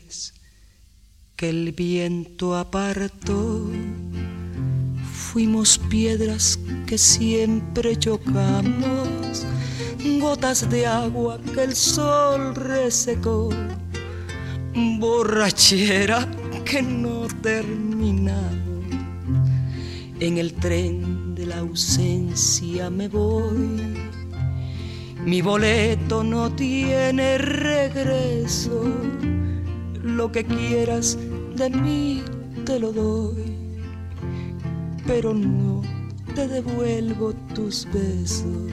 nubes que el viento apartó. Fuimos piedras que siempre chocamos, gotas de agua que el sol resecó, borrachera que no terminamos. En el tren de la ausencia me voy, mi boleto no tiene regreso. Lo que quieras de mí te lo doy, pero no te devuelvo tus besos.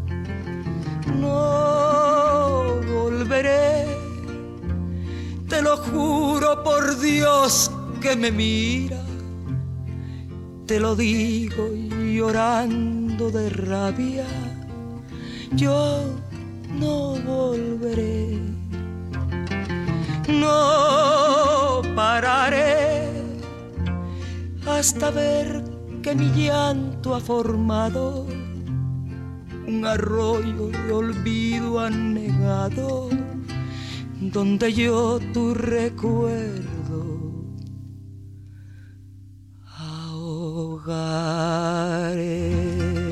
No volveré, te lo juro por Dios que me mira. Te lo digo llorando de rabia, yo no volveré. No pararé hasta ver que mi llanto ha formado un arroyo de olvido anegado, donde yo tu recuerdo ahogaré.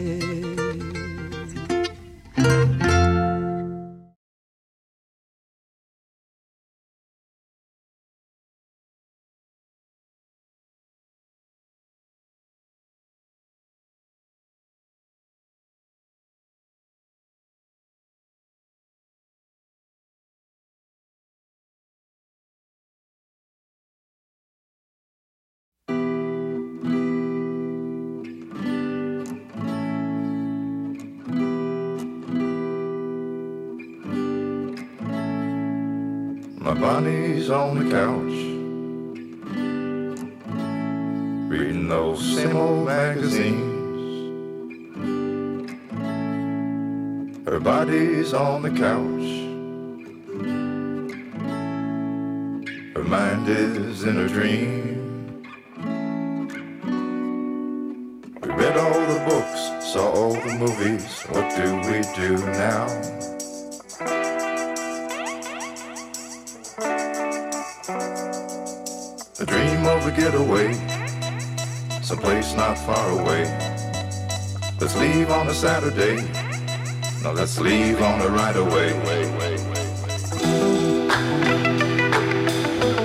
My Bonnie's on the couch, reading those same old magazines. Her body's on the couch, her mind is in a dream. We read all the books, saw all the movies, what do we do now? A dream of a getaway, someplace not far away. Let's leave on a Saturday, no, let's leave on the right away.